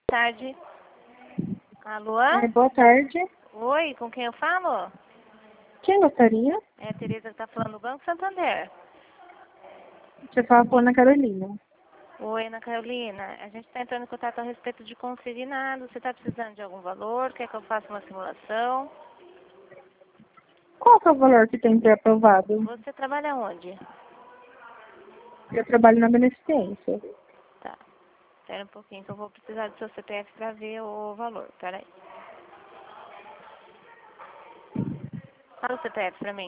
Tarde. Alô? Boa tarde. Oi, com quem eu falo? Quem gostaria? É a Tereza que tá falando do Banco Santander. Você fala com a Ana Carolina. Oi, Ana Carolina. A gente está entrando em contato a respeito de consignado. Você está precisando de algum valor? Quer que eu faça uma simulação? Qual que é o valor que tem que ser aprovado? Você trabalha onde? Eu trabalho na beneficência. Tá. Espera um pouquinho que eu vou precisar do seu CPF para ver o valor. Pera aí. Fala o CPF para mim.